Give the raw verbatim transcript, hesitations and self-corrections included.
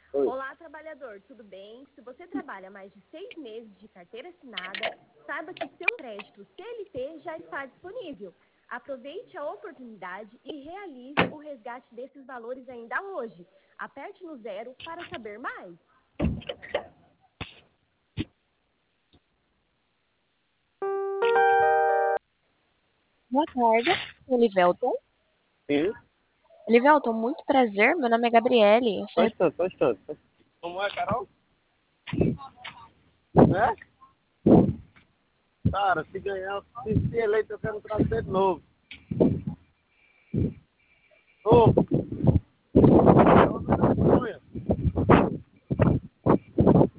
Oi. Olá, trabalhador, tudo bem? Se você trabalha mais de seis meses de carteira assinada, saiba que seu crédito C L T já está disponível. Aproveite a oportunidade e realize o resgate desses valores ainda hoje. Aperte no zero para saber mais. Boa tarde, Elivelton. Sim, Elivelton, muito prazer. Meu nome é Gabriele. só um Você- instante, só um instante. Como é, Carol? Né? Cara, se ganhar, se ser eleito, eu quero trazer de novo. Ô,